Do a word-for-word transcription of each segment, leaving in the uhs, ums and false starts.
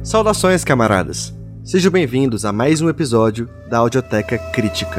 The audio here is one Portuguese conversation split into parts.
Saudações, camaradas! Sejam bem-vindos a mais um episódio da Audioteca Crítica.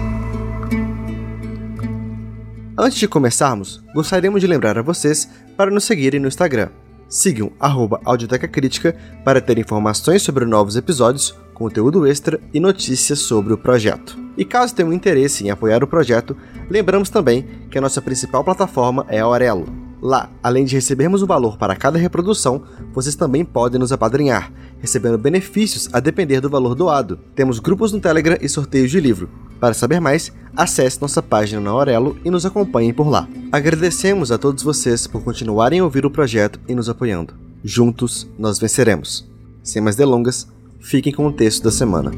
Antes de começarmos, gostaríamos de lembrar a vocês para nos seguirem no Instagram. Sigam arroba Audioteca Crítica para ter informações sobre novos episódios, conteúdo extra e notícias sobre o projeto. E caso tenham interesse em apoiar o projeto, lembramos também que a nossa principal plataforma é a Aurelo. Lá, além de recebermos um valor para cada reprodução, vocês também podem nos apadrinhar, recebendo benefícios a depender do valor doado. Temos grupos no Telegram e sorteios de livro. Para saber mais, acesse nossa página na Aurelo e nos acompanhem por lá. Agradecemos a todos vocês por continuarem a ouvir o projeto e nos apoiando. Juntos, nós venceremos. Sem mais delongas, fiquem com o texto da semana.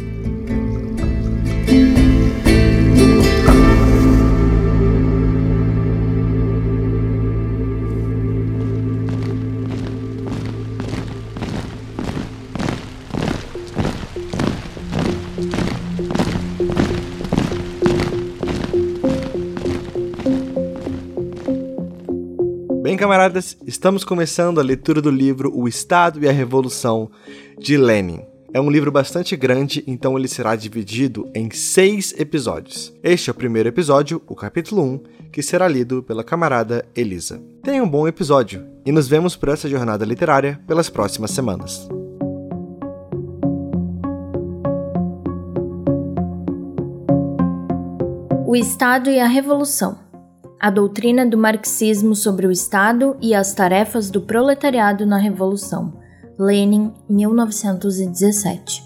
Bem, camaradas, estamos começando a leitura do livro O Estado e a Revolução, de Lenin. É um livro bastante grande, então ele será dividido em seis episódios. Este é o primeiro episódio, o capítulo um, que será lido pela camarada Elisa. Tenha um bom episódio e nos vemos por essa jornada literária pelas próximas semanas. O Estado e a Revolução. A doutrina do marxismo sobre o Estado e as tarefas do proletariado na Revolução. Lenin, mil novecentos e dezessete.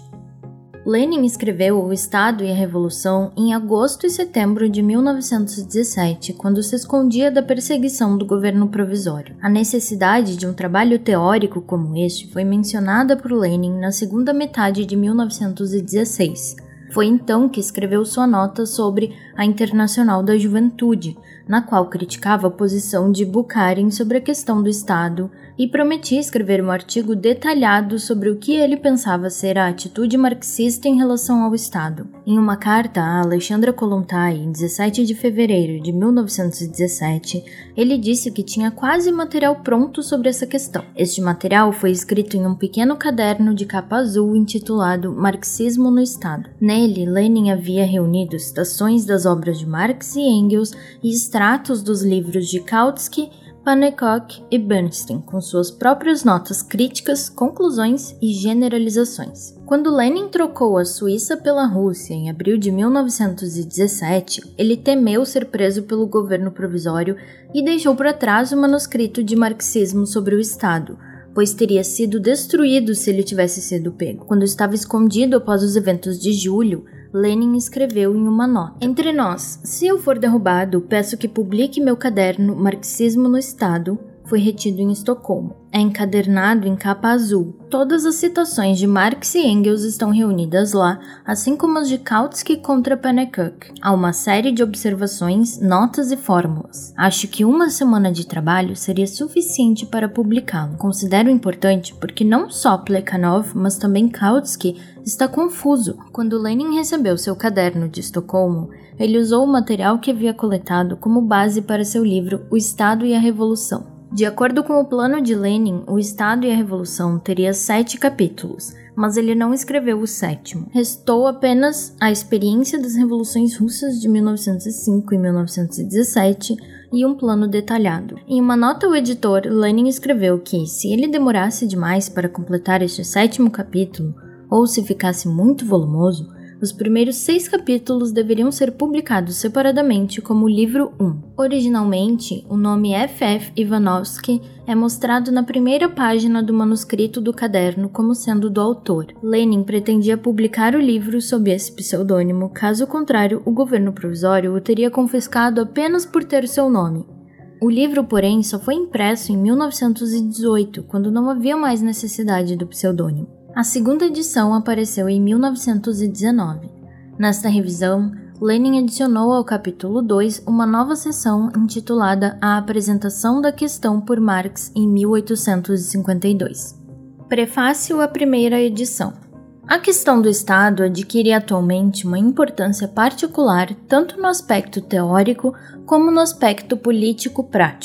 Lenin escreveu O Estado e a Revolução em agosto e setembro de mil novecentos e dezessete, quando se escondia da perseguição do governo provisório. A necessidade de um trabalho teórico como este foi mencionada por Lenin na segunda metade de mil novecentos e dezesseis. Foi então que escreveu sua nota sobre a Internacional da Juventude, na qual criticava a posição de Bukharin sobre a questão do Estado e prometia escrever um artigo detalhado sobre o que ele pensava ser a atitude marxista em relação ao Estado. Em uma carta a Alexandra Kollontai, em dezessete de fevereiro de mil novecentos e dezessete, ele disse que tinha quase material pronto sobre essa questão. Este material foi escrito em um pequeno caderno de capa azul intitulado Marxismo no Estado. Nele, Lenin havia reunido citações das obras de Marx e Engels e extratos dos livros de Kautsky, Pannekoek e Bernstein, com suas próprias notas críticas, conclusões e generalizações. Quando Lenin trocou a Suíça pela Rússia em abril de mil novecentos e dezessete, ele temeu ser preso pelo governo provisório e deixou para trás o manuscrito de Marxismo sobre o Estado, pois teria sido destruído se ele tivesse sido pego. Quando estava escondido após os eventos de julho, Lenin escreveu em uma nota: Entre nós, se eu for derrubado, peço que publique meu caderno Marxismo no Estado. Foi retido em Estocolmo. É encadernado em capa azul. Todas as citações de Marx e Engels estão reunidas lá, assim como as de Kautsky contra Pannekoek. Há uma série de observações, notas e fórmulas. Acho que uma semana de trabalho seria suficiente para publicá-lo. Considero importante porque não só Plekhanov, mas também Kautsky está confuso. Quando Lenin recebeu seu caderno de Estocolmo, ele usou o material que havia coletado como base para seu livro O Estado e a Revolução. De acordo com o plano de Lenin, O Estado e a Revolução teria sete capítulos, mas ele não escreveu o sétimo. Restou apenas a experiência das revoluções russas de mil novecentos e cinco e mil novecentos e dezessete e um plano detalhado. Em uma nota ao editor, Lenin escreveu que, se ele demorasse demais para completar este sétimo capítulo, ou se ficasse muito volumoso, os primeiros seis capítulos deveriam ser publicados separadamente como livro um. Originalmente, o nome F F Ivanovsky é mostrado na primeira página do manuscrito do caderno como sendo do autor. Lenin pretendia publicar o livro sob esse pseudônimo, caso contrário, o governo provisório o teria confiscado apenas por ter seu nome. O livro, porém, só foi impresso em mil novecentos e dezoito, quando não havia mais necessidade do pseudônimo. A segunda edição apareceu em mil novecentos e dezenove. Nesta revisão, Lenin adicionou ao capítulo dois uma nova seção intitulada A Apresentação da Questão por Marx em mil oitocentos e cinquenta e dois. Prefácio à primeira edição. A questão do Estado adquire atualmente uma importância particular tanto no aspecto teórico como no aspecto político-prático.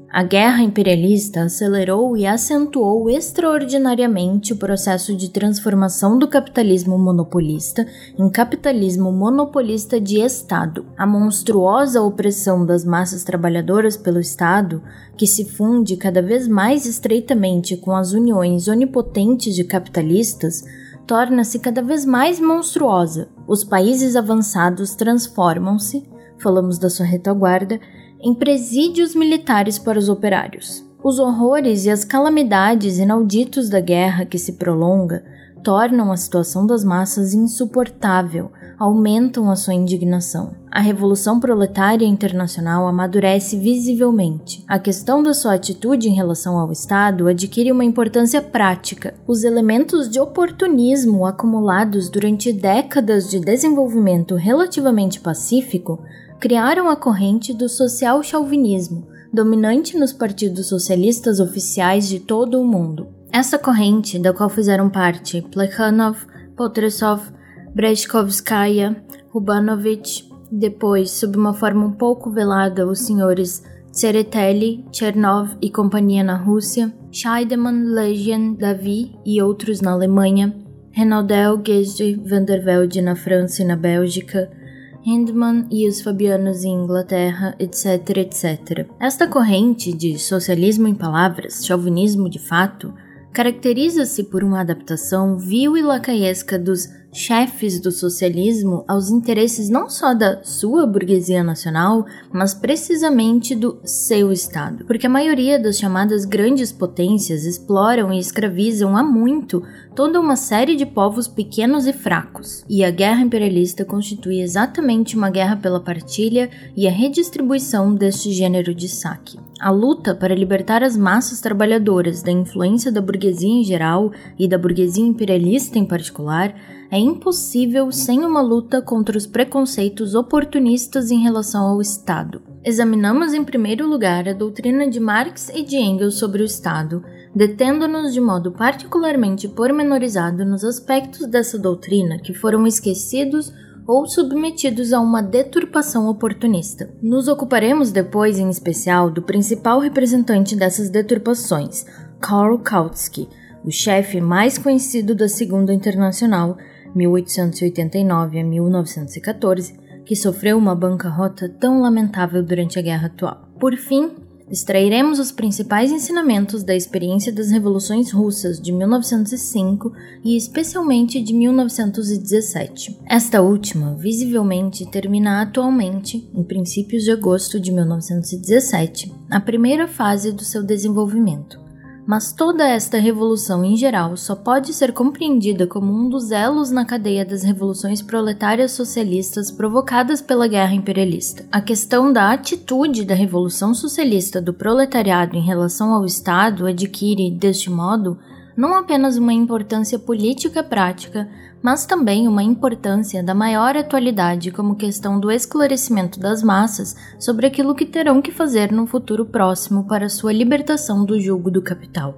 A guerra imperialista acelerou e acentuou extraordinariamente o processo de transformação do capitalismo monopolista em capitalismo monopolista de Estado. A monstruosa opressão das massas trabalhadoras pelo Estado, que se funde cada vez mais estreitamente com as uniões onipotentes de capitalistas, torna-se cada vez mais monstruosa. Os países avançados transformam-se, falamos da sua retaguarda, em presídios militares para os operários. Os horrores e as calamidades inauditos da guerra que se prolonga tornam a situação das massas insuportável, aumentam a sua indignação. A Revolução Proletária Internacional amadurece visivelmente. A questão da sua atitude em relação ao Estado adquire uma importância prática. Os elementos de oportunismo acumulados durante décadas de desenvolvimento relativamente pacífico criaram a corrente do social-chauvinismo, dominante nos partidos socialistas oficiais de todo o mundo. Essa corrente, da qual fizeram parte Plekhanov, Potresov, Breshkovskaya, Rubanovich, depois, sob uma forma um pouco velada, os senhores Tsereteli, Chernov e companhia na Rússia, Scheidemann, Lejean, Davy e outros na Alemanha, Renaudel, Gesde, Van der Velde na França e na Bélgica, Hindman e os Fabianos em Inglaterra, etc, etcétera. Esta corrente de socialismo em palavras, chauvinismo de fato, caracteriza-se por uma adaptação vil e lacaiesca dos chefes do socialismo aos interesses não só da sua burguesia nacional, mas precisamente do seu Estado. Porque a maioria das chamadas grandes potências exploram e escravizam há muito toda uma série de povos pequenos e fracos. E a guerra imperialista constitui exatamente uma guerra pela partilha e a redistribuição deste gênero de saque. A luta para libertar as massas trabalhadoras da influência da burguesia em geral e da burguesia imperialista em particular é impossível sem uma luta contra os preconceitos oportunistas em relação ao Estado. Examinamos em primeiro lugar a doutrina de Marx e de Engels sobre o Estado, detendo-nos de modo particularmente pormenorizado nos aspectos dessa doutrina que foram esquecidos ou submetidos a uma deturpação oportunista. Nos ocuparemos depois, em especial, do principal representante dessas deturpações, Karl Kautsky, o chefe mais conhecido da Segunda Internacional, mil oitocentos e oitenta e nove a mil novecentos e quatorze, que sofreu uma bancarrota tão lamentável durante a guerra atual. Por fim, extrairemos os principais ensinamentos da experiência das revoluções russas de mil novecentos e cinco e especialmente de mil novecentos e dezessete. Esta última, visivelmente, termina atualmente, em princípios de agosto de mil novecentos e dezessete, a primeira fase do seu desenvolvimento. Mas toda esta revolução em geral só pode ser compreendida como um dos elos na cadeia das revoluções proletárias socialistas provocadas pela guerra imperialista. A questão da atitude da revolução socialista do proletariado em relação ao Estado adquire, deste modo, não apenas uma importância política prática, mas também uma importância da maior atualidade como questão do esclarecimento das massas sobre aquilo que terão que fazer no futuro próximo para sua libertação do jugo do capital.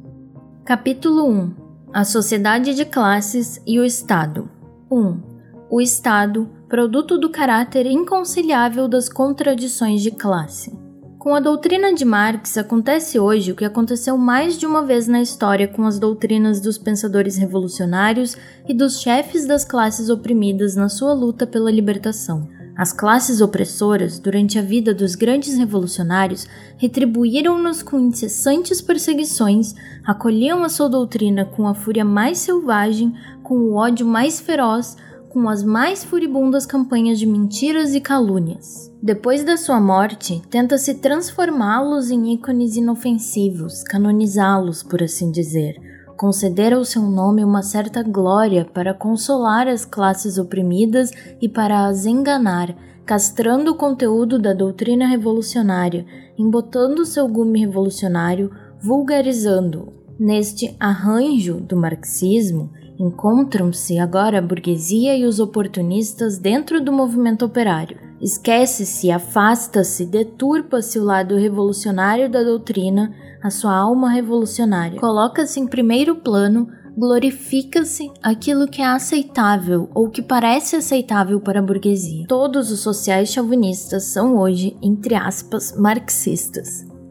Capítulo um. A sociedade de classes e o Estado. um. O Estado, produto do caráter inconciliável das contradições de classe. Com a doutrina de Marx acontece hoje o que aconteceu mais de uma vez na história com as doutrinas dos pensadores revolucionários e dos chefes das classes oprimidas na sua luta pela libertação. As classes opressoras, durante a vida dos grandes revolucionários, retribuíram-nos com incessantes perseguições, acolhiam a sua doutrina com a fúria mais selvagem, com o ódio mais feroz, com as mais furibundas campanhas de mentiras e calúnias. Depois da sua morte, tenta-se transformá-los em ícones inofensivos, canonizá-los, por assim dizer, conceder ao seu nome uma certa glória para consolar as classes oprimidas e para as enganar, castrando o conteúdo da doutrina revolucionária, embotando seu gume revolucionário, vulgarizando-o. Neste arranjo do marxismo, encontram-se agora a burguesia e os oportunistas dentro do movimento operário. Esquece-se, afasta-se, deturpa-se o lado revolucionário da doutrina, a sua alma revolucionária. Coloca-se em primeiro plano, glorifica-se aquilo que é aceitável ou que parece aceitável para a burguesia. Todos os sociais chauvinistas são hoje, entre aspas, marxistas.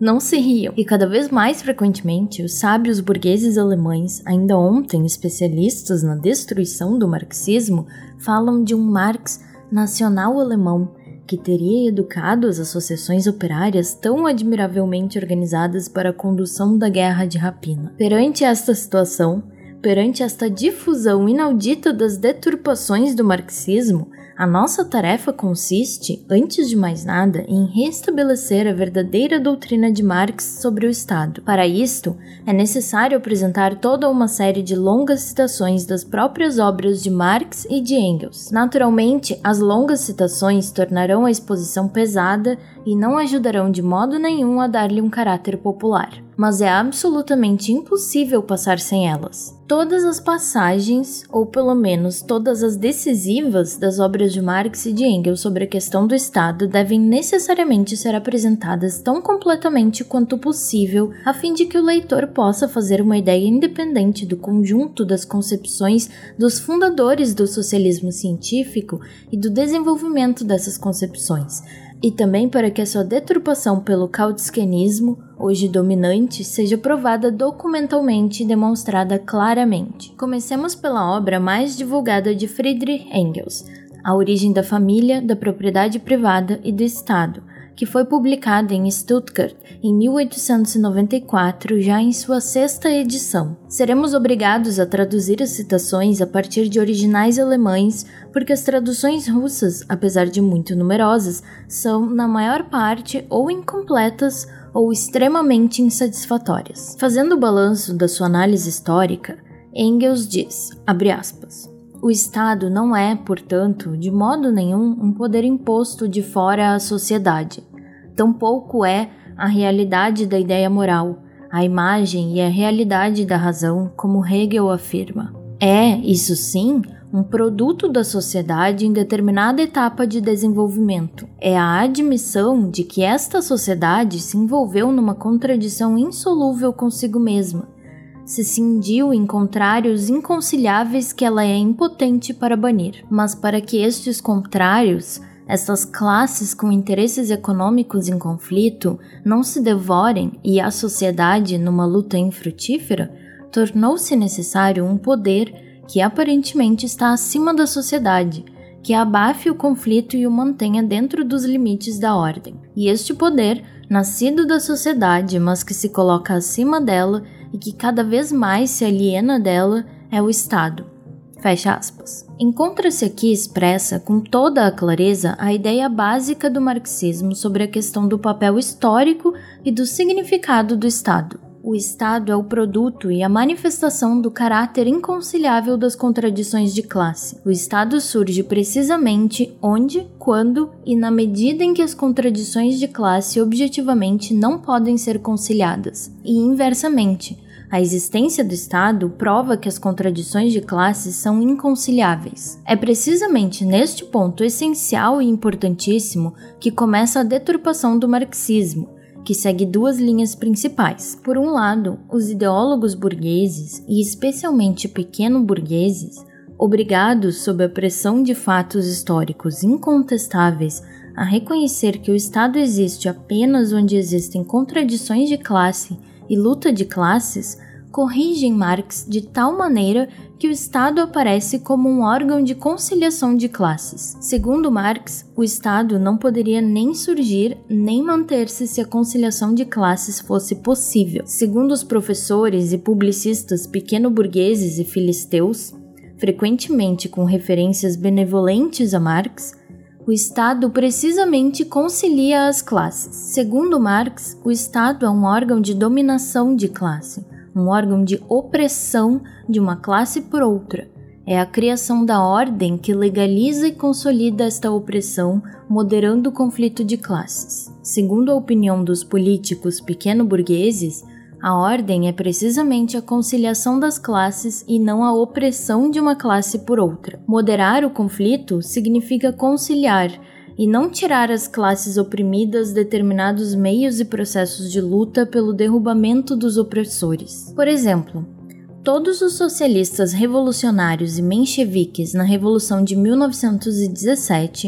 Não se riam. E cada vez mais frequentemente, os sábios burgueses alemães, ainda ontem especialistas na destruição do marxismo, falam de um Marx nacional alemão que teria educado as associações operárias tão admiravelmente organizadas para a condução da guerra de rapina. Perante esta situação, perante esta difusão inaudita das deturpações do marxismo, a nossa tarefa consiste, antes de mais nada, em restabelecer a verdadeira doutrina de Marx sobre o Estado. Para isto, é necessário apresentar toda uma série de longas citações das próprias obras de Marx e de Engels. Naturalmente, as longas citações tornarão a exposição pesada e não ajudarão de modo nenhum a dar-lhe um caráter popular, mas é absolutamente impossível passar sem elas. Todas as passagens, ou pelo menos todas as decisivas das obras de Marx e de Engels sobre a questão do Estado devem necessariamente ser apresentadas tão completamente quanto possível, a fim de que o leitor possa fazer uma ideia independente do conjunto das concepções dos fundadores do socialismo científico e do desenvolvimento dessas concepções, e também para que a sua deturpação pelo kautskenismo, hoje dominante, seja provada documentalmente e demonstrada claramente. Comecemos pela obra mais divulgada de Friedrich Engels, A Origem da Família, da Propriedade Privada e do Estado, que foi publicada em Stuttgart em mil oitocentos e noventa e quatro, já em sua sexta edição. Seremos obrigados a traduzir as citações a partir de originais alemães, porque as traduções russas, apesar de muito numerosas, são, na maior parte, ou incompletas ou extremamente insatisfatórias. Fazendo o balanço da sua análise histórica, Engels diz, abre aspas, o Estado não é, portanto, de modo nenhum um poder imposto de fora à sociedade. Tampouco é a realidade da ideia moral, a imagem e a realidade da razão, como Hegel afirma. É, isso sim, um produto da sociedade em determinada etapa de desenvolvimento. É a admissão de que esta sociedade se envolveu numa contradição insolúvel consigo mesma, se cindiu em contrários inconciliáveis que ela é impotente para banir. Mas para que estes contrários, essas classes com interesses econômicos em conflito, não se devorem e a sociedade numa luta infrutífera, tornou-se necessário um poder que aparentemente está acima da sociedade, que abafe o conflito e o mantenha dentro dos limites da ordem. E este poder, nascido da sociedade, mas que se coloca acima dela e que cada vez mais se aliena dela, é o Estado. Fecha aspas. Encontra-se aqui expressa com toda a clareza a ideia básica do marxismo sobre a questão do papel histórico e do significado do Estado. O Estado é o produto e a manifestação do caráter inconciliável das contradições de classe. O Estado surge precisamente onde, quando e na medida em que as contradições de classe objetivamente não podem ser conciliadas. E inversamente, a existência do Estado prova que as contradições de classe são inconciliáveis. É precisamente neste ponto essencial e importantíssimo que começa a deturpação do marxismo, que segue duas linhas principais. Por um lado, os ideólogos burgueses, e especialmente pequeno-burgueses, obrigados sob a pressão de fatos históricos incontestáveis a reconhecer que o Estado existe apenas onde existem contradições de classe e luta de classes, corrigem Marx de tal maneira que o Estado aparece como um órgão de conciliação de classes. Segundo Marx, o Estado não poderia nem surgir nem manter-se se a conciliação de classes fosse possível. Segundo os professores e publicistas pequeno-burgueses e filisteus, frequentemente com referências benevolentes a Marx, o Estado precisamente concilia as classes. Segundo Marx, o Estado é um órgão de dominação de classe, um órgão de opressão de uma classe por outra. É a criação da ordem que legaliza e consolida esta opressão, moderando o conflito de classes. Segundo a opinião dos políticos pequeno-burgueses, a ordem é precisamente a conciliação das classes e não a opressão de uma classe por outra. Moderar o conflito significa conciliar e não tirar às classes oprimidas determinados meios e processos de luta pelo derrubamento dos opressores. Por exemplo, todos os socialistas revolucionários e mencheviques na Revolução de mil novecentos e dezessete,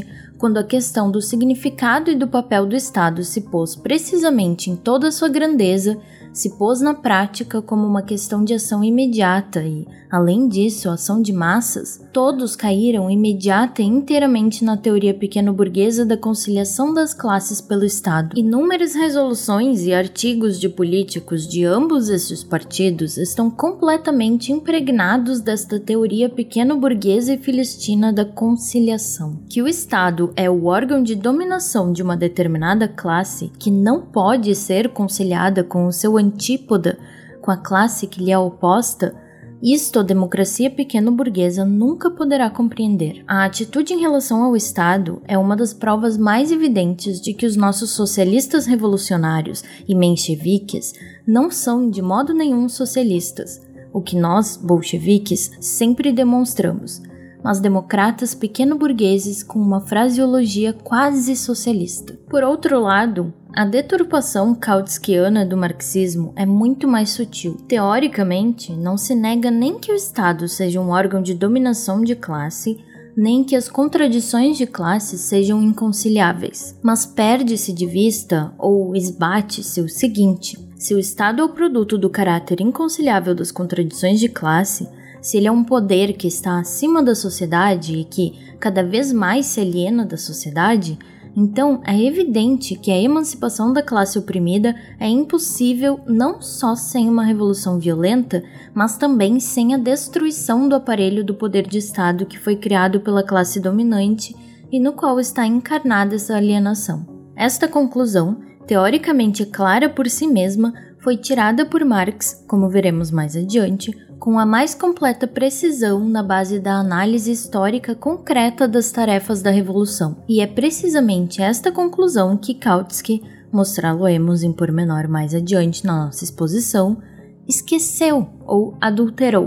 quando a questão do significado e do papel do Estado se pôs precisamente em toda a sua grandeza, se pôs na prática como uma questão de ação imediata e, além disso, ação de massas, todos caíram imediata e inteiramente na teoria pequeno-burguesa da conciliação das classes pelo Estado. Inúmeras resoluções e artigos de políticos de ambos esses partidos estão completamente impregnados desta teoria pequeno-burguesa e filistina da conciliação, que o Estado é o órgão de dominação de uma determinada classe que não pode ser conciliada com o seu antípoda, com a classe que lhe é oposta. Isto a democracia pequeno-burguesa nunca poderá compreender. A atitude em relação ao Estado é uma das provas mais evidentes de que os nossos socialistas revolucionários e mencheviques não são de modo nenhum socialistas, o que nós, bolcheviques, sempre demonstramos, mas democratas pequeno-burgueses com uma fraseologia quase socialista. Por outro lado, a deturpação kautskiana do marxismo é muito mais sutil. Teoricamente, não se nega nem que o Estado seja um órgão de dominação de classe, nem que as contradições de classe sejam inconciliáveis. Mas perde-se de vista, ou esbate-se o seguinte: se o Estado é o produto do caráter inconciliável das contradições de classe, se ele é um poder que está acima da sociedade e que cada vez mais se aliena da sociedade, então é evidente que a emancipação da classe oprimida é impossível não só sem uma revolução violenta, mas também sem a destruição do aparelho do poder de Estado que foi criado pela classe dominante e no qual está encarnada essa alienação. Esta conclusão, teoricamente clara por si mesma, foi tirada por Marx, como veremos mais adiante, com a mais completa precisão na base da análise histórica concreta das tarefas da Revolução. E é precisamente esta conclusão que Kautsky, mostrá-lo-emos em pormenor mais adiante na nossa exposição, esqueceu ou adulterou.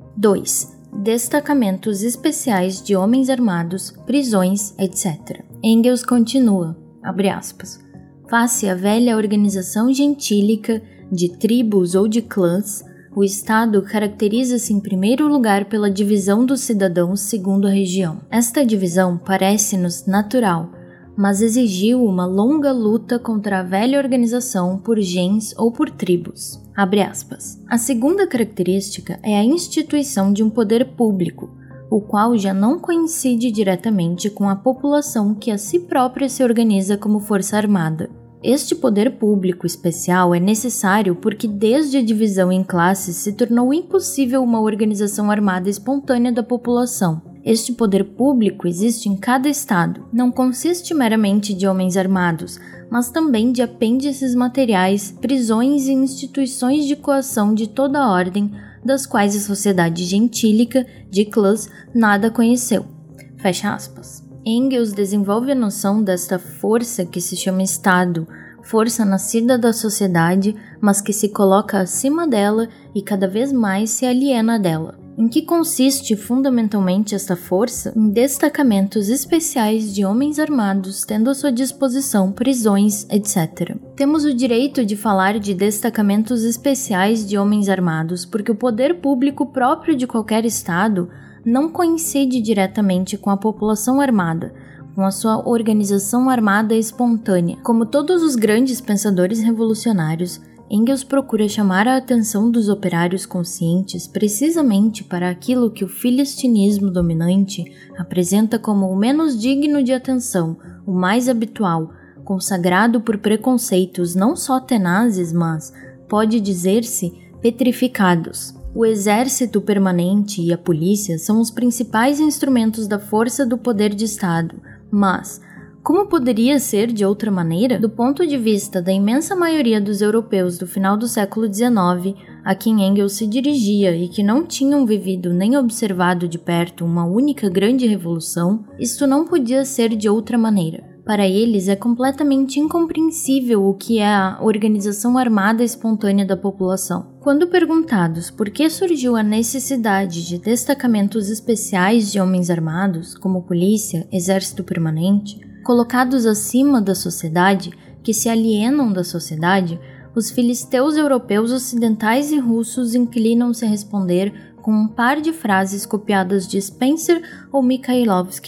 dois. Destacamentos especiais de homens armados, prisões, etcétera. Engels continua, abre aspas, face à velha organização gentílica de tribos ou de clãs, o Estado caracteriza-se em primeiro lugar pela divisão dos cidadãos segundo a região. Esta divisão parece-nos natural, mas exigiu uma longa luta contra a velha organização por gens ou por tribos. Abre aspas. A segunda característica é a instituição de um poder público, o qual já não coincide diretamente com a população que a si própria se organiza como força armada. Este poder público especial é necessário porque desde a divisão em classes se tornou impossível uma organização armada espontânea da população. Este poder público existe em cada estado. Não consiste meramente de homens armados, mas também de apêndices materiais, prisões e instituições de coação de toda a ordem, das quais a sociedade gentílica, de clãs, nada conheceu. Fecha aspas. Engels desenvolve a noção desta força que se chama Estado, força nascida da sociedade, mas que se coloca acima dela e cada vez mais se aliena dela. Em que consiste fundamentalmente esta força? Em destacamentos especiais de homens armados, tendo à sua disposição prisões, etcétera. Temos o direito de falar de destacamentos especiais de homens armados, porque o poder público próprio de qualquer Estado não coincide diretamente com a população armada, com a sua organização armada espontânea. Como todos os grandes pensadores revolucionários, Engels procura chamar a atenção dos operários conscientes precisamente para aquilo que o filistinismo dominante apresenta como o menos digno de atenção, o mais habitual, consagrado por preconceitos não só tenazes, mas, pode dizer-se, petrificados. O exército permanente e a polícia são os principais instrumentos da força do poder de Estado, mas, como poderia ser de outra maneira? Do ponto de vista da imensa maioria dos europeus do final do século dezenove, a quem Engels se dirigia e que não tinham vivido nem observado de perto uma única grande revolução, isto não podia ser de outra maneira. Para eles é completamente incompreensível o que é a organização armada espontânea da população. Quando perguntados por que surgiu a necessidade de destacamentos especiais de homens armados, como polícia, exército permanente, colocados acima da sociedade, que se alienam da sociedade, os filisteus europeus ocidentais e russos inclinam-se a responder com um par de frases copiadas de Spencer ou Mikhailovsky,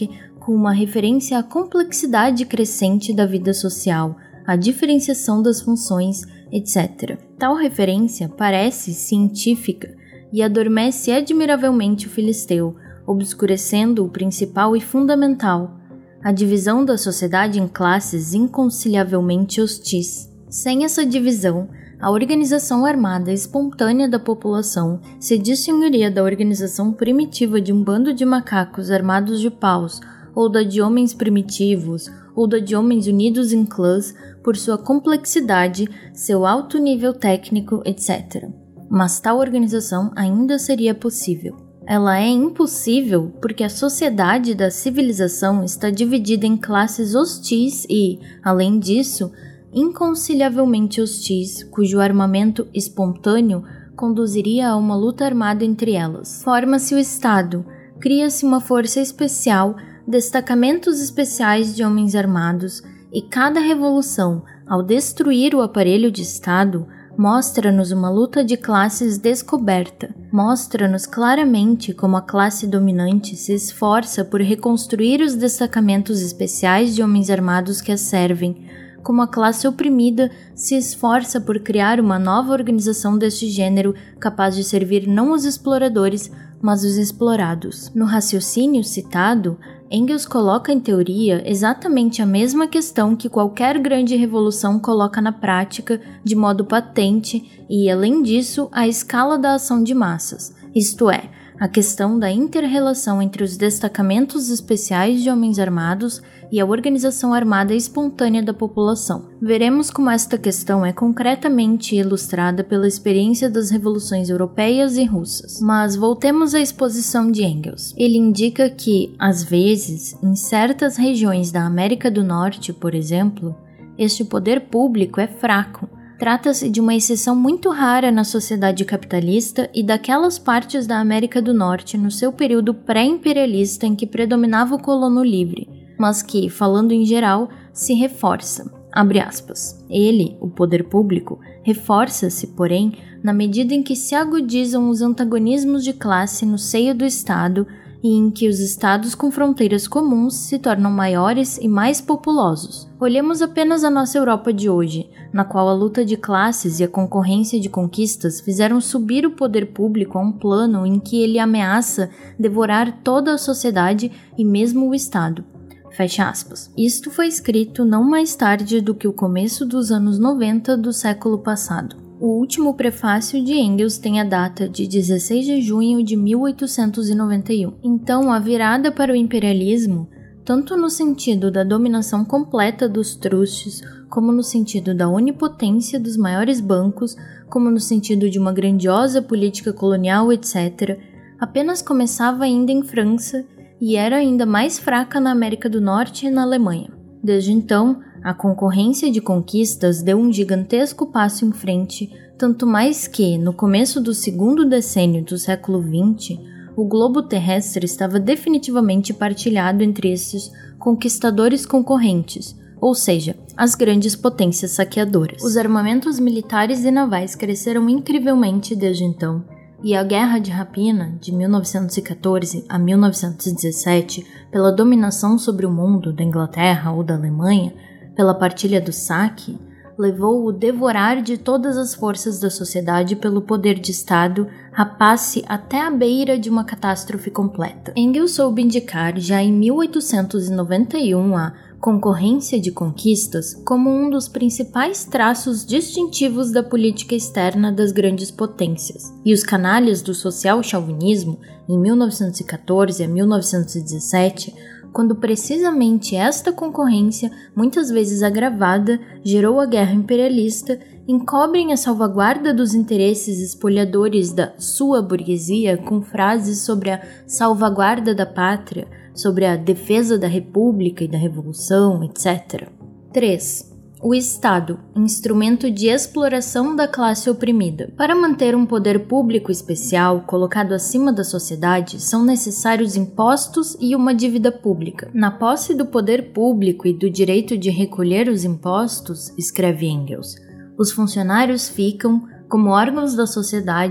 com uma referência à complexidade crescente da vida social, à diferenciação das funções, etcétera. Tal referência parece científica e adormece admiravelmente o filisteu, obscurecendo o principal e fundamental, a divisão da sociedade em classes inconciliavelmente hostis. Sem essa divisão, a organização armada espontânea da população se distinguiria da organização primitiva de um bando de macacos armados de paus, ou da de homens primitivos, ou da de homens unidos em clãs por sua complexidade, seu alto nível técnico, etcétera. Mas tal organização ainda seria possível. Ela é impossível porque a sociedade da civilização está dividida em classes hostis e, além disso, inconciliavelmente hostis, cujo armamento espontâneo conduziria a uma luta armada entre elas. Forma-se o Estado, cria-se uma força especial, destacamentos especiais de homens armados, e cada revolução, ao destruir o aparelho de Estado, mostra-nos uma luta de classes descoberta. Mostra-nos claramente como a classe dominante se esforça por reconstruir os destacamentos especiais de homens armados que a servem, como a classe oprimida se esforça por criar uma nova organização deste gênero capaz de servir não os exploradores, mas os explorados. No raciocínio citado, Engels coloca em teoria exatamente a mesma questão que qualquer grande revolução coloca na prática de modo patente e, além disso, a escala da ação de massas, isto é, a questão da inter-relação entre os destacamentos especiais de homens armados e a organização armada espontânea da população. Veremos como esta questão é concretamente ilustrada pela experiência das revoluções europeias e russas. Mas voltemos à exposição de Engels. Ele indica que, às vezes, em certas regiões da América do Norte, por exemplo, este poder público é fraco. Trata-se de uma exceção muito rara na sociedade capitalista e daquelas partes da América do Norte no seu período pré-imperialista em que predominava o colono livre, mas que, falando em geral, se reforça. Abre aspas. Ele, o poder público, reforça-se, porém, na medida em que se agudizam os antagonismos de classe no seio do Estado e em que os estados com fronteiras comuns se tornam maiores e mais populosos. Olhemos apenas a nossa Europa de hoje, na qual a luta de classes e a concorrência de conquistas fizeram subir o poder público a um plano em que ele ameaça devorar toda a sociedade e mesmo o Estado. Fecha aspas. Isto foi escrito não mais tarde do que o começo dos anos noventa do século passado. O último prefácio de Engels tem a data de dezesseis de junho de mil oitocentos e noventa e um. Então, a virada para o imperialismo, tanto no sentido da dominação completa dos trustes, como no sentido da onipotência dos maiores bancos, como no sentido de uma grandiosa política colonial, etcétera, apenas começava ainda em França e era ainda mais fraca na América do Norte e na Alemanha. Desde então, a concorrência de conquistas deu um gigantesco passo em frente, tanto mais que, no começo do segundo decênio do século vinte, o globo terrestre estava definitivamente partilhado entre esses conquistadores concorrentes, ou seja, as grandes potências saqueadoras. Os armamentos militares e navais cresceram incrivelmente desde então, e a Guerra de Rapina, de mil novecentos e quatorze a mil novecentos e dezessete, pela dominação sobre o mundo da Inglaterra ou da Alemanha, pela partilha do saque, levou o devorar de todas as forças da sociedade pelo poder de Estado, rapaz-se até a beira de uma catástrofe completa. Engels soube indicar já em mil oitocentos e noventa e um a concorrência de conquistas como um dos principais traços distintivos da política externa das grandes potências. E os canalhas do social-chauvinismo, em mil novecentos e quatorze a mil novecentos e dezessete, quando precisamente esta concorrência, muitas vezes agravada, gerou a guerra imperialista, encobrem a salvaguarda dos interesses espoliadores da sua burguesia com frases sobre a salvaguarda da pátria, sobre a defesa da república e da revolução, etcétera. três. O Estado, instrumento de exploração da classe oprimida. Para manter um poder público especial colocado acima da sociedade, são necessários impostos e uma dívida pública. Na posse do poder público e do direito de recolher os impostos, escreve Engels, os funcionários ficam, como órgãos da sociedade,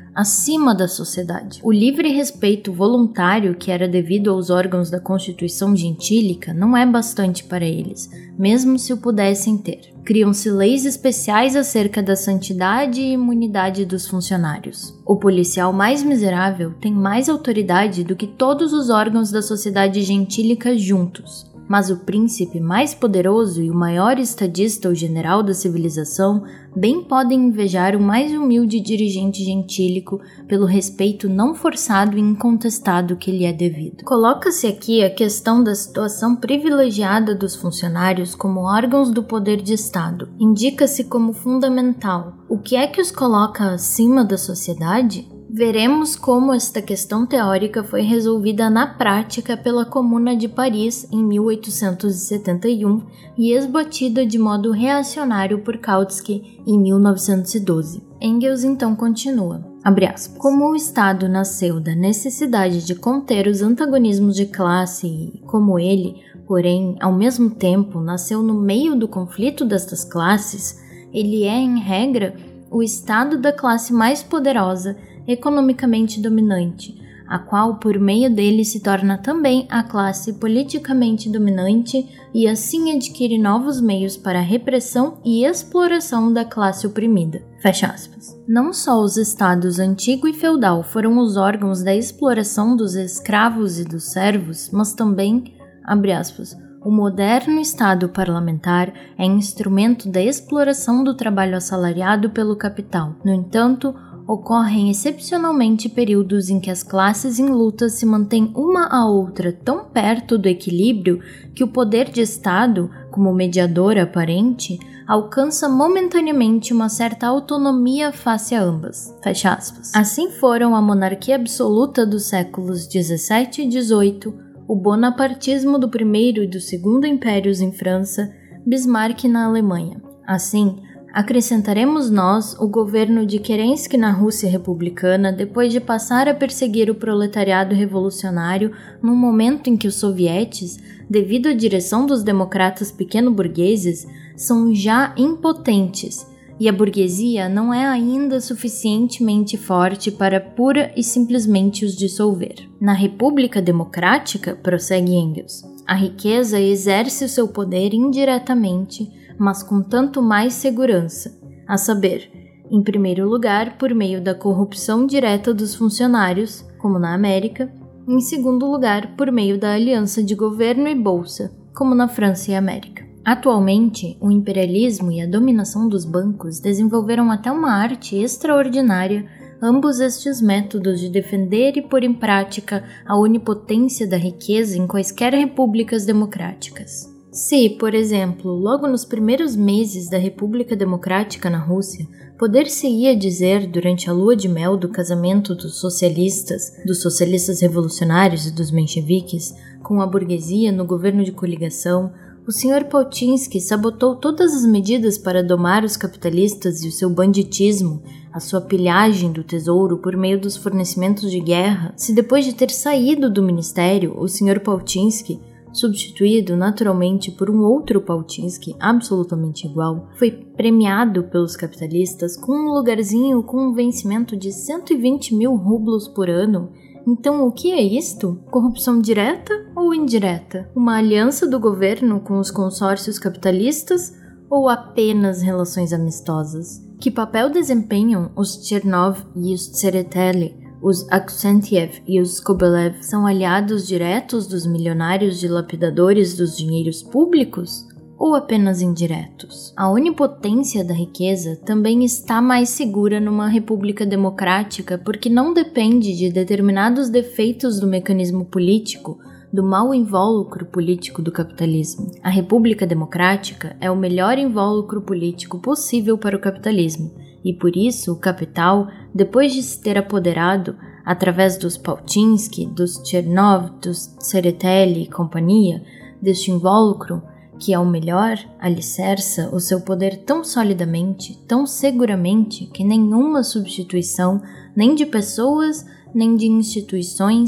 acima da sociedade. O livre respeito voluntário que era devido aos órgãos da Constituição gentílica não é bastante para eles, mesmo se o pudessem ter. Criam-se leis especiais acerca da santidade e imunidade dos funcionários. O policial mais miserável tem mais autoridade do que todos os órgãos da sociedade gentílica juntos. Mas o príncipe mais poderoso e o maior estadista ou general da civilização bem podem invejar o mais humilde dirigente gentílico pelo respeito não forçado e incontestado que lhe é devido. Coloca-se aqui a questão da situação privilegiada dos funcionários como órgãos do poder de Estado. Indica-se como fundamental. O que é que os coloca acima da sociedade? Veremos como esta questão teórica foi resolvida na prática pela Comuna de Paris em mil oitocentos e setenta e um e esbatida de modo reacionário por Kautsky em mil novecentos e doze. Engels então continua, abre aspas, como o Estado nasceu da necessidade de conter os antagonismos de classe e, como ele, porém, ao mesmo tempo, nasceu no meio do conflito destas classes, ele é, em regra, o Estado da classe mais poderosa economicamente dominante, a qual por meio dele se torna também a classe politicamente dominante e assim adquire novos meios para a repressão e exploração da classe oprimida. Fecha aspas. Não só os estados antigo e feudal foram os órgãos da exploração dos escravos e dos servos, mas também, abre aspas, o moderno Estado parlamentar é instrumento da exploração do trabalho assalariado pelo capital. No entanto, ocorrem excepcionalmente períodos em que as classes em luta se mantêm uma à outra tão perto do equilíbrio que o poder de Estado, como mediador aparente, alcança momentaneamente uma certa autonomia face a ambas. Fecha aspas. Assim foram a monarquia absoluta dos séculos dezessete e dezoito, o bonapartismo do primeiro e do segundo impérios em França, Bismarck na Alemanha. Assim, acrescentaremos nós o governo de Kerensky na Rússia republicana depois de passar a perseguir o proletariado revolucionário num momento em que os sovietes, devido à direção dos democratas pequeno-burgueses, são já impotentes e a burguesia não é ainda suficientemente forte para pura e simplesmente os dissolver. Na República Democrática, prossegue Engels, a riqueza exerce o seu poder indiretamente, mas com tanto mais segurança, a saber, em primeiro lugar, por meio da corrupção direta dos funcionários, como na América, e em segundo lugar, por meio da aliança de governo e bolsa, como na França e América. Atualmente, o imperialismo e a dominação dos bancos desenvolveram até uma arte extraordinária ambos estes métodos de defender e pôr em prática a onipotência da riqueza em quaisquer repúblicas democráticas. Se, por exemplo, logo nos primeiros meses da República Democrática na Rússia, poder-se-ia dizer durante a lua de mel do casamento dos socialistas, dos socialistas revolucionários e dos mencheviques, com a burguesia no governo de coligação, o senhor Pauczynski sabotou todas as medidas para domar os capitalistas e o seu banditismo, a sua pilhagem do tesouro por meio dos fornecimentos de guerra, se depois de ter saído do ministério, o senhor Pauczynski, substituído naturalmente por um outro Pauczynski absolutamente igual, foi premiado pelos capitalistas com um lugarzinho com um vencimento de cento e vinte mil rublos por ano. Então, o que é isto? Corrupção direta ou indireta? Uma aliança do governo com os consórcios capitalistas ou apenas relações amistosas? Que papel desempenham os Chernov e os Tsereteli? Os Aksentiev e os Skobelev são aliados diretos dos milionários dilapidadores dos dinheiros públicos? Ou apenas indiretos? A onipotência da riqueza também está mais segura numa república democrática porque não depende de determinados defeitos do mecanismo político, do mau invólucro político do capitalismo. A república democrática é o melhor invólucro político possível para o capitalismo, e por isso o capital, depois de se ter apoderado, através dos Pauczynski, dos Chernov, dos Tsereteli e companhia, deste invólucro, que é o melhor, alicerça o seu poder tão solidamente, tão seguramente, que nenhuma substituição, nem de pessoas, nem de instituições,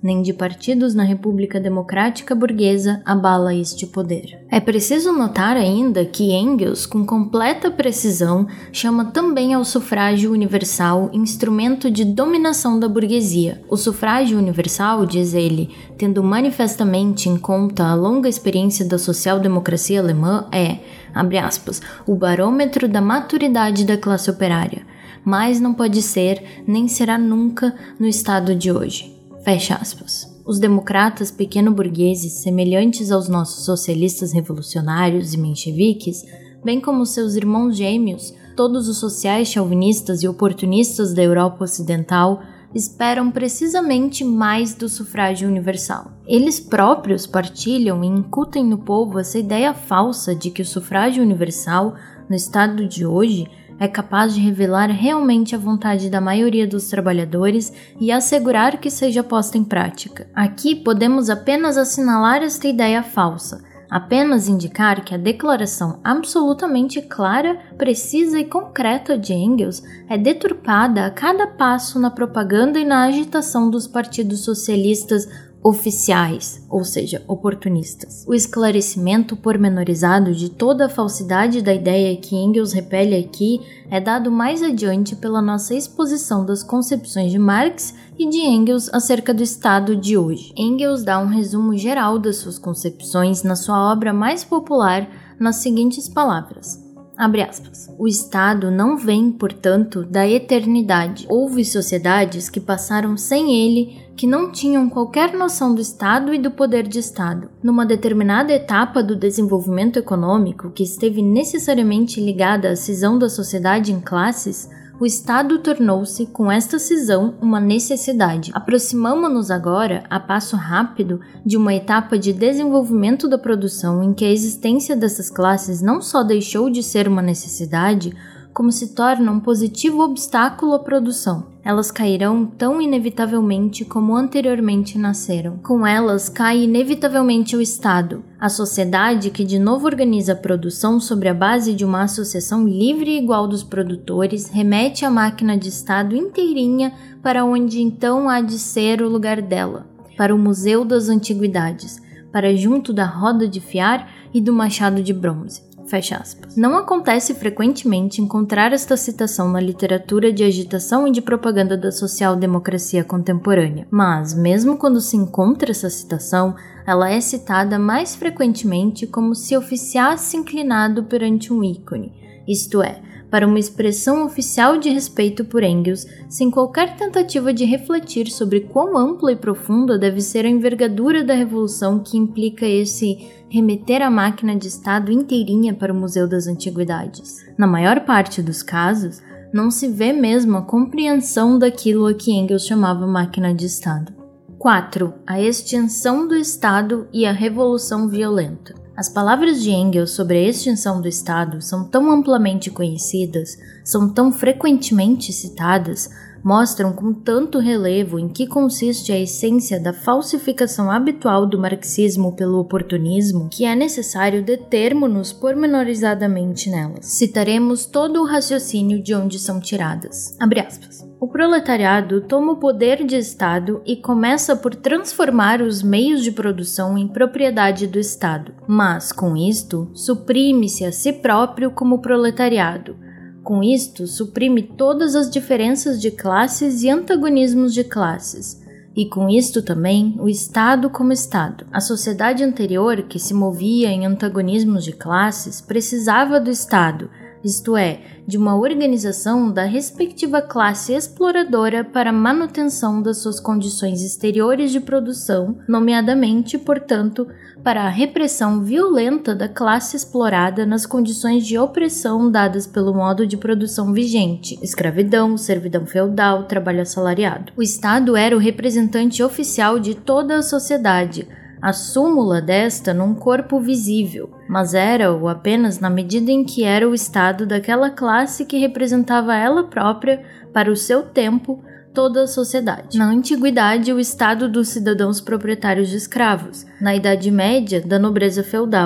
nem de partidos na República Democrática Burguesa abala este poder. É preciso notar ainda que Engels, com completa precisão, chama também ao sufrágio universal instrumento de dominação da burguesia. O sufrágio universal, diz ele, tendo manifestamente em conta a longa experiência da social-democracia alemã, é, abre aspas, o barômetro da maturidade da classe operária, mas não pode ser, nem será nunca no estado de hoje. Fecha aspas. Os democratas pequeno-burgueses, semelhantes aos nossos socialistas revolucionários e mencheviques, bem como seus irmãos gêmeos, todos os sociais chauvinistas e oportunistas da Europa Ocidental, esperam precisamente mais do sufrágio universal. Eles próprios partilham e incutem no povo essa ideia falsa de que o sufrágio universal, no estado de hoje, é capaz de revelar realmente a vontade da maioria dos trabalhadores e assegurar que seja posta em prática. Aqui podemos apenas assinalar esta ideia falsa, apenas indicar que a declaração absolutamente clara, precisa e concreta de Engels é deturpada a cada passo na propaganda e na agitação dos partidos socialistas oficiais, ou seja, oportunistas. O esclarecimento pormenorizado de toda a falsidade da ideia que Engels repele aqui é dado mais adiante pela nossa exposição das concepções de Marx e de Engels acerca do Estado de hoje. Engels dá um resumo geral das suas concepções na sua obra mais popular nas seguintes palavras. Abre aspas. O Estado não vem, portanto, da eternidade. Houve sociedades que passaram sem ele, que não tinham qualquer noção do Estado e do poder de Estado. Numa determinada etapa do desenvolvimento econômico, que esteve necessariamente ligada à cisão da sociedade em classes, o Estado tornou-se, com esta cisão, uma necessidade. Aproximamo-nos agora, a passo rápido, de uma etapa de desenvolvimento da produção em que a existência dessas classes não só deixou de ser uma necessidade, como se torna um positivo obstáculo à produção. Elas cairão tão inevitavelmente como anteriormente nasceram. Com elas cai inevitavelmente o Estado, a sociedade que de novo organiza a produção sobre a base de uma associação livre e igual dos produtores, remete a máquina de Estado inteirinha para onde então há de ser o lugar dela, para o Museu das Antiguidades, para junto da roda de fiar e do machado de bronze. Fecha aspas. Não acontece frequentemente encontrar esta citação na literatura de agitação e de propaganda da social-democracia contemporânea, mas, mesmo quando se encontra essa citação, ela é citada mais frequentemente como se oficiasse inclinado perante um ícone, isto é, para uma expressão oficial de respeito por Engels, sem qualquer tentativa de refletir sobre quão ampla e profunda deve ser a envergadura da revolução que implica esse remeter a máquina de Estado inteirinha para o Museu das Antiguidades. Na maior parte dos casos, não se vê mesmo a compreensão daquilo a que Engels chamava máquina de Estado. quatro. A extinção do Estado e a revolução violenta. As palavras de Engels sobre a extinção do Estado são tão amplamente conhecidas, são tão frequentemente citadas, mostram com tanto relevo em que consiste a essência da falsificação habitual do marxismo pelo oportunismo, que é necessário determos-nos pormenorizadamente nelas. Citaremos todo o raciocínio de onde são tiradas. Abre aspas. O proletariado toma o poder de Estado e começa por transformar os meios de produção em propriedade do Estado, mas, com isto, suprime-se a si próprio como proletariado. Com isto, suprime todas as diferenças de classes e antagonismos de classes, e com isto também o Estado como Estado. A sociedade anterior, que se movia em antagonismos de classes, precisava do Estado, isto é, de uma organização da respectiva classe exploradora para a manutenção das suas condições exteriores de produção, nomeadamente, portanto, para a repressão violenta da classe explorada nas condições de opressão dadas pelo modo de produção vigente, escravidão, servidão feudal, trabalho assalariado. O Estado era o representante oficial de toda a sociedade, a súmula desta num corpo visível, mas era-o apenas na medida em que era o Estado daquela classe que representava ela própria, para o seu tempo, toda a sociedade. Na antiguidade, o Estado dos cidadãos proprietários de escravos, na Idade Média, da nobreza feudal,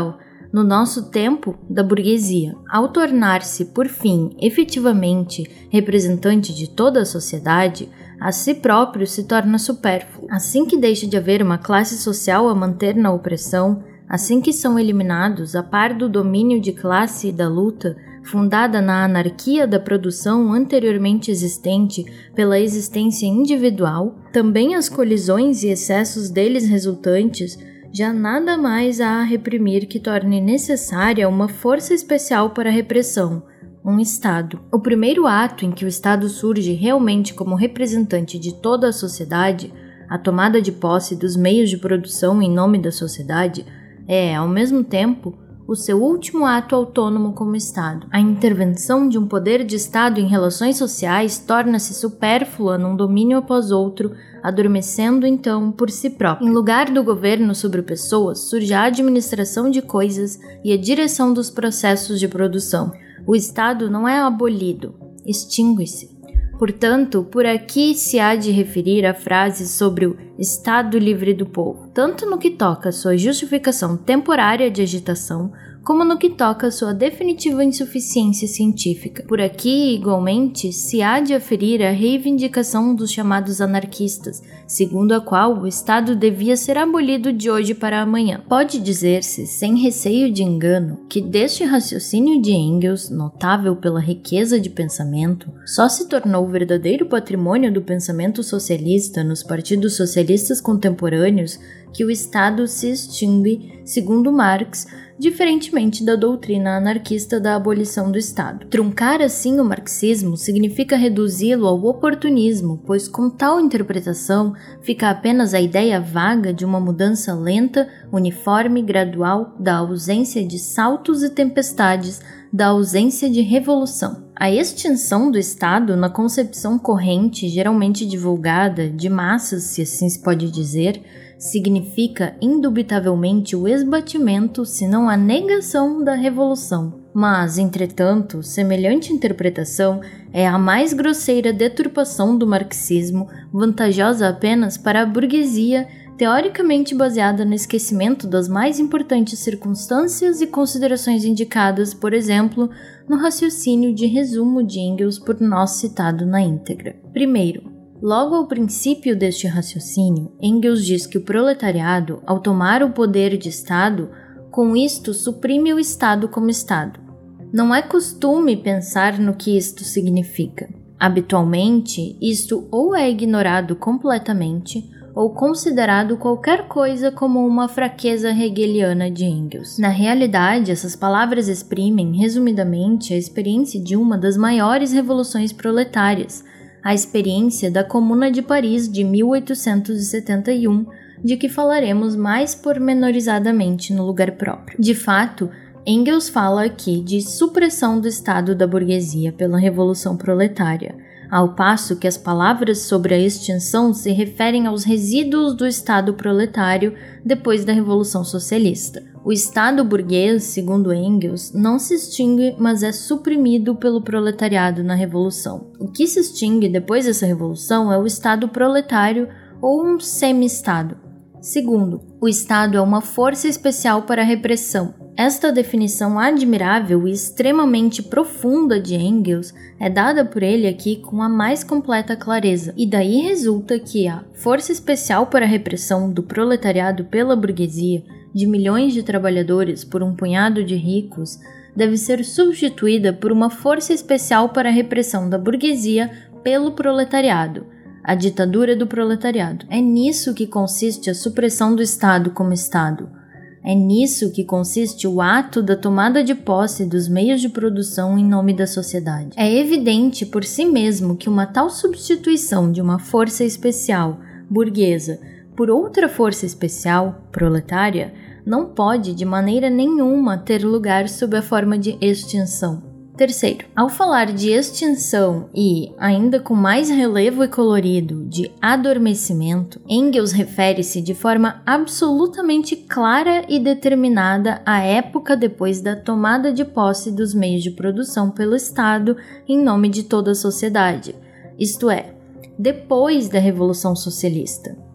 no nosso tempo, da burguesia. Ao tornar-se, por fim, efetivamente representante de toda a sociedade, a si próprio se torna supérfluo. Assim que deixa de haver uma classe social a manter na opressão, assim que são eliminados, a par do domínio de classe e da luta, fundada na anarquia da produção anteriormente existente pela existência individual, também as colisões e excessos deles resultantes, já nada mais há a reprimir que torne necessária uma força especial para a repressão, um Estado. O primeiro ato em que o Estado surge realmente como representante de toda a sociedade, a tomada de posse dos meios de produção em nome da sociedade, é, ao mesmo tempo, o seu último ato autônomo como Estado. A intervenção de um poder de Estado em relações sociais torna-se supérflua num domínio após outro, adormecendo então por si próprio. Em lugar do governo sobre pessoas, surge a administração de coisas e a direção dos processos de produção. O Estado não é abolido, extingue-se. Portanto, por aqui se há de referir a frase sobre o Estado livre do povo, tanto no que toca à sua justificação temporária de agitação, como no que toca à sua definitiva insuficiência científica. Por aqui, igualmente, se há de aferir a reivindicação dos chamados anarquistas, segundo a qual o Estado devia ser abolido de hoje para amanhã. Pode dizer-se, sem receio de engano, que deste raciocínio de Engels, notável pela riqueza de pensamento, só se tornou verdadeiro patrimônio do pensamento socialista nos partidos socialistas contemporâneos que o Estado se extingue, segundo Marx, diferentemente da doutrina anarquista da abolição do Estado. Truncar assim o marxismo significa reduzi-lo ao oportunismo, pois com tal interpretação fica apenas a ideia vaga de uma mudança lenta, uniforme, gradual, da ausência de saltos e tempestades, da ausência de revolução. A extinção do Estado, na concepção corrente, geralmente divulgada, de massas, se assim se pode dizer, significa indubitavelmente o esbatimento, se não a negação da revolução. Mas, entretanto, semelhante interpretação é a mais grosseira deturpação do marxismo, vantajosa apenas para a burguesia, teoricamente baseada no esquecimento das mais importantes circunstâncias e considerações indicadas, por exemplo, no raciocínio de resumo de Engels por nós citado na íntegra. Primeiro, logo ao princípio deste raciocínio, Engels diz que o proletariado, ao tomar o poder de Estado, com isto suprime o Estado como Estado. Não é costume pensar no que isto significa. Habitualmente, isto ou é ignorado completamente, ou considerado qualquer coisa como uma fraqueza hegeliana de Engels. Na realidade, essas palavras exprimem, resumidamente, a experiência de uma das maiores revoluções proletárias, a experiência da Comuna de Paris de mil oitocentos e setenta e um, de que falaremos mais pormenorizadamente no lugar próprio. De fato, Engels fala aqui de supressão do Estado da burguesia pela Revolução Proletária, ao passo que as palavras sobre a extinção se referem aos resíduos do Estado proletário depois da Revolução Socialista. O Estado burguês, segundo Engels, não se extingue, mas é suprimido pelo proletariado na Revolução. O que se extingue depois dessa Revolução é o Estado proletário ou um semi-Estado. Segundo, o Estado é uma força especial para a repressão. Esta definição admirável e extremamente profunda de Engels é dada por ele aqui com a mais completa clareza, e daí resulta que a força especial para a repressão do proletariado pela burguesia, de milhões de trabalhadores por um punhado de ricos, deve ser substituída por uma força especial para a repressão da burguesia pelo proletariado, a ditadura do proletariado. É nisso que consiste a supressão do Estado como Estado. É nisso que consiste o ato da tomada de posse dos meios de produção em nome da sociedade. É evidente por si mesmo que uma tal substituição de uma força especial, burguesa, por outra força especial, proletária, não pode de maneira nenhuma ter lugar sob a forma de extinção. Terceiro, ao falar de extinção e, ainda com mais relevo e colorido, de adormecimento, Engels refere-se de forma absolutamente clara e determinada à época depois da tomada de posse dos meios de produção pelo Estado em nome de toda a sociedade, isto é, depois da Revolução Socialista.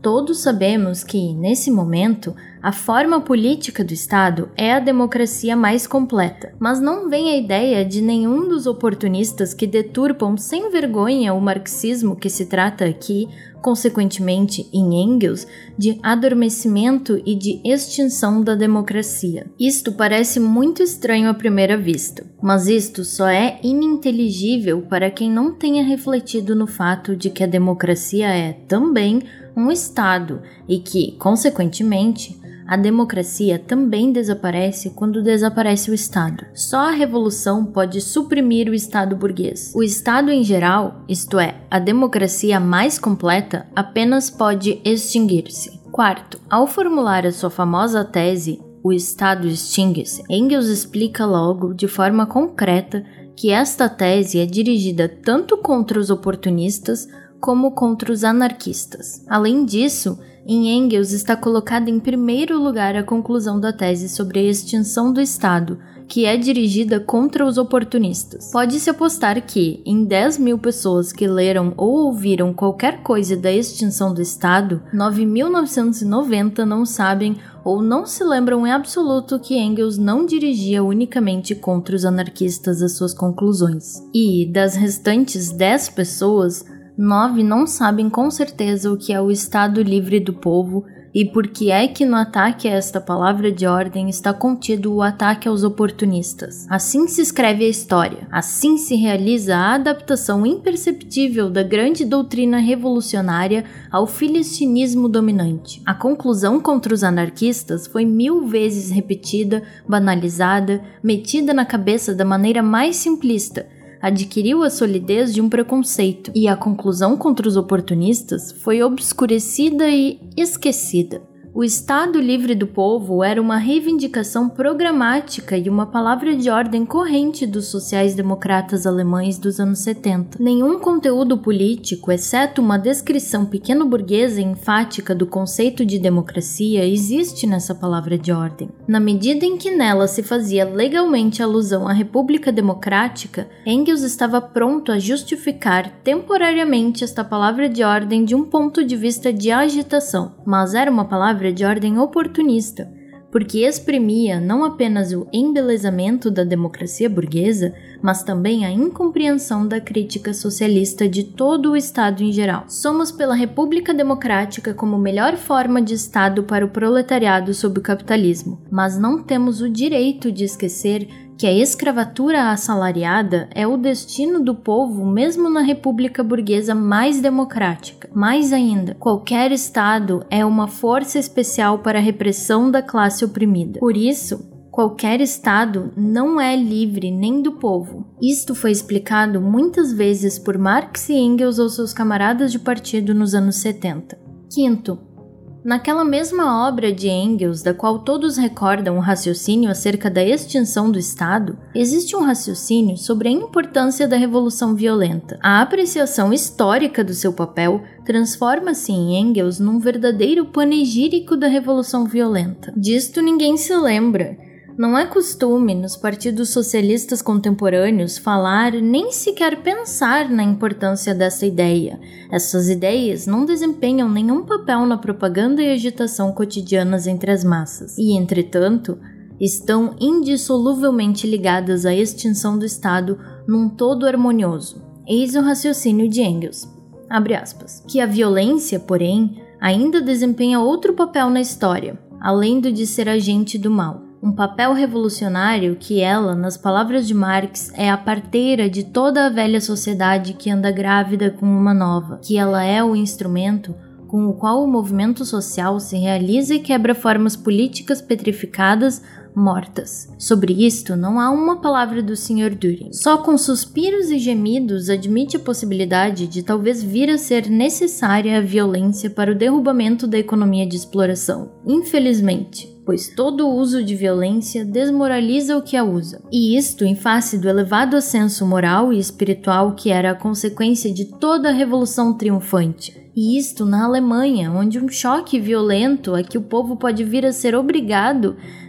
Todos sabemos que, nesse momento, a forma política do Estado é a democracia mais completa, mas não vem a ideia de nenhum dos oportunistas que deturpam sem vergonha o marxismo que se trata aqui, consequentemente, em Engels, de adormecimento e de extinção da democracia. Isto parece muito estranho à primeira vista, mas isto só é ininteligível para quem não tenha refletido no fato de que a democracia é, também, um Estado e que, consequentemente, a democracia também desaparece quando desaparece o Estado. Só a revolução pode suprimir o Estado burguês. O Estado em geral, isto é, a democracia mais completa, apenas pode extinguir-se. Quarto, ao formular a sua famosa tese, o Estado extingue-se, Engels explica logo, de forma concreta, que esta tese é dirigida tanto contra os oportunistas como contra os anarquistas. Além disso, em Engels está colocada em primeiro lugar a conclusão da tese sobre a extinção do Estado, que é dirigida contra os oportunistas. Pode-se apostar que, em dez mil pessoas que leram ou ouviram qualquer coisa da extinção do Estado, nove mil novecentos e noventa não sabem ou não se lembram em absoluto que Engels não dirigia unicamente contra os anarquistas as suas conclusões. E, das restantes dez pessoas, nove não sabem com certeza o que é o Estado livre do povo e por que é que no ataque a esta palavra de ordem está contido o ataque aos oportunistas. Assim se escreve a história, assim se realiza a adaptação imperceptível da grande doutrina revolucionária ao filistinismo dominante. A conclusão contra os anarquistas foi mil vezes repetida, banalizada, metida na cabeça da maneira mais simplista, adquiriu a solidez de um preconceito, e a conclusão contra os oportunistas foi obscurecida e esquecida. O Estado livre do povo era uma reivindicação programática e uma palavra de ordem corrente dos sociais-democratas alemães dos anos setenta. Nenhum conteúdo político, exceto uma descrição pequeno-burguesa e enfática do conceito de democracia, existe nessa palavra de ordem. Na medida em que nela se fazia legalmente alusão à República Democrática, Engels estava pronto a justificar temporariamente esta palavra de ordem de um ponto de vista de agitação, mas era uma palavra de ordem oportunista, porque exprimia não apenas o embelezamento da democracia burguesa, mas também a incompreensão da crítica socialista de todo o Estado em geral. Somos pela República Democrática como melhor forma de Estado para o proletariado sob o capitalismo, mas não temos o direito de esquecer que a escravatura assalariada é o destino do povo mesmo na república burguesa mais democrática. Mais ainda, qualquer Estado é uma força especial para a repressão da classe oprimida. Por isso, qualquer Estado não é livre nem do povo. Isto foi explicado muitas vezes por Marx e Engels aos seus camaradas de partido nos anos setenta. Quinto, naquela mesma obra de Engels, da qual todos recordam o raciocínio acerca da extinção do Estado, existe um raciocínio sobre a importância da revolução violenta. A apreciação histórica do seu papel transforma-se em Engels num verdadeiro panegírico da revolução violenta. Disto ninguém se lembra. Não é costume nos partidos socialistas contemporâneos falar nem sequer pensar na importância dessa ideia. Essas ideias não desempenham nenhum papel na propaganda e agitação cotidianas entre as massas. E, entretanto, estão indissoluvelmente ligadas à extinção do Estado num todo harmonioso. Eis o raciocínio de Engels. Abre aspas. Que a violência, porém, ainda desempenha outro papel na história, além do de ser agente do mal. Um papel revolucionário que ela, nas palavras de Marx, é a parteira de toda a velha sociedade que anda grávida com uma nova, que ela é o instrumento com o qual o movimento social se realiza e quebra formas políticas petrificadas, mortas. Sobre isto não há uma palavra do senhor Düring. Só com suspiros e gemidos admite a possibilidade de talvez vir a ser necessária a violência para o derrubamento da economia de exploração. Infelizmente, pois todo o uso de violência desmoraliza o que a usa. E isto em face do elevado ascenso moral e espiritual que era a consequência de toda a revolução triunfante. E isto na Alemanha, onde um choque violento a que o povo pode vir a ser obrigado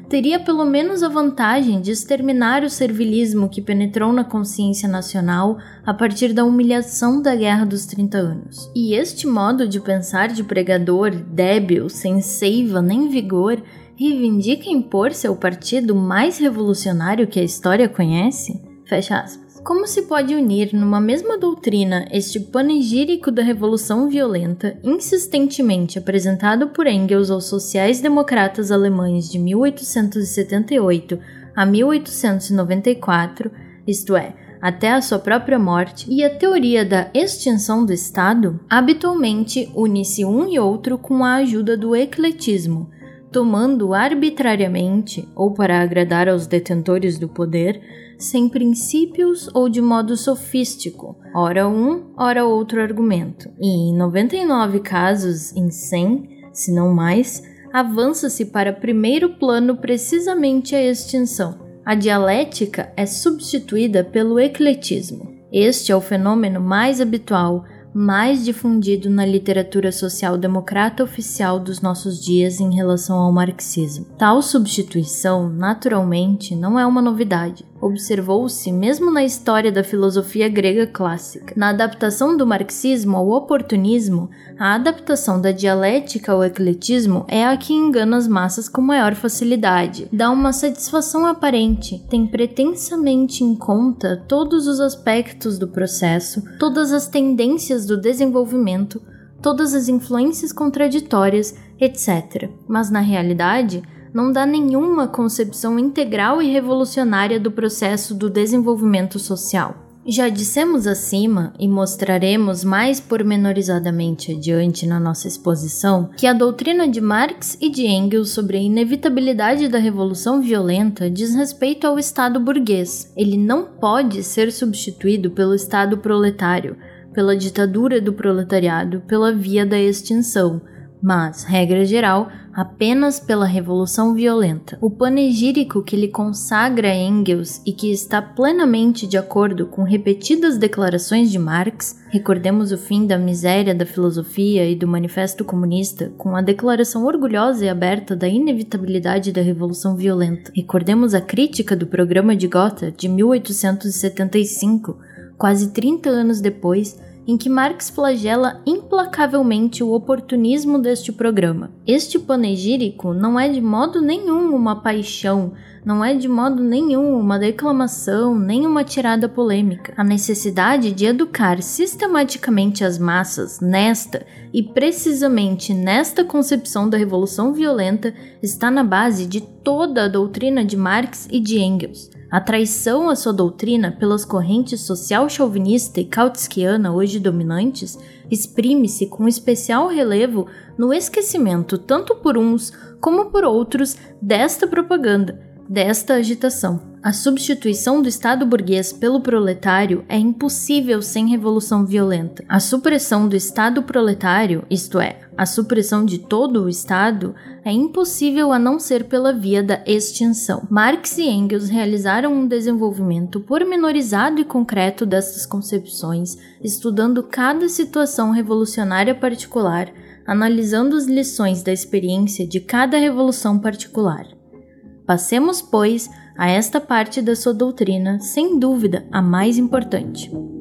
teria pelo menos a vantagem de exterminar o servilismo que penetrou na consciência nacional a partir da humilhação da Guerra dos trinta anos. E este modo de pensar de pregador, débil, sem seiva nem vigor, reivindica impor seu partido mais revolucionário que a história conhece? Fecha aspas. Como se pode unir numa mesma doutrina este panegírico da revolução violenta insistentemente apresentado por Engels aos sociais-democratas alemães de mil oitocentos e setenta e oito a mil oitocentos e noventa e quatro, isto é, até a sua própria morte, e a teoria da extinção do Estado? Habitualmente une-se um e outro com a ajuda do ecletismo, tomando arbitrariamente, ou para agradar aos detentores do poder, sem princípios ou de modo sofístico, ora um, ora outro argumento. E em noventa e nove casos em cem, se não mais, avança-se para primeiro plano precisamente a extinção. A dialética é substituída pelo ecletismo. Este é o fenômeno mais habitual, mais difundido na literatura social-democrata oficial dos nossos dias em relação ao marxismo. Tal substituição, naturalmente, não é uma novidade. Observou-se mesmo na história da filosofia grega clássica. Na adaptação do marxismo ao oportunismo, a adaptação da dialética ao ecletismo é a que engana as massas com maior facilidade. Dá uma satisfação aparente, tem pretensamente em conta todos os aspectos do processo, todas as tendências do desenvolvimento, todas as influências contraditórias, etcétera. Mas na realidade, não dá nenhuma concepção integral e revolucionária do processo do desenvolvimento social. Já dissemos acima, e mostraremos mais pormenorizadamente adiante na nossa exposição, que a doutrina de Marx e de Engels sobre a inevitabilidade da revolução violenta diz respeito ao Estado burguês. Ele não pode ser substituído pelo Estado proletário, pela ditadura do proletariado, pela via da extinção, mas, regra geral, apenas pela revolução violenta. O panegírico que lhe consagra Engels e que está plenamente de acordo com repetidas declarações de Marx, recordemos o fim da miséria da filosofia e do Manifesto Comunista, com a declaração orgulhosa e aberta da inevitabilidade da revolução violenta. Recordemos a crítica do programa de Gotha de mil oitocentos e setenta e cinco, quase trinta anos depois, em que Marx flagela implacavelmente o oportunismo deste programa. Este panegírico não é de modo nenhum uma paixão, não é de modo nenhum uma declamação, nem uma tirada polêmica. A necessidade de educar sistematicamente as massas nesta e precisamente nesta concepção da revolução violenta está na base de toda a doutrina de Marx e de Engels. A traição à sua doutrina pelas correntes social-chauvinista e kautskiana hoje dominantes exprime-se com especial relevo no esquecimento tanto por uns como por outros desta propaganda, desta agitação. A substituição do Estado burguês pelo proletário é impossível sem revolução violenta. A supressão do Estado proletário, isto é, a supressão de todo o Estado, é impossível a não ser pela via da extinção. Marx e Engels realizaram um desenvolvimento pormenorizado e concreto destas concepções, estudando cada situação revolucionária particular, analisando as lições da experiência de cada revolução particular. Passemos, pois, a esta parte da sua doutrina, sem dúvida a mais importante.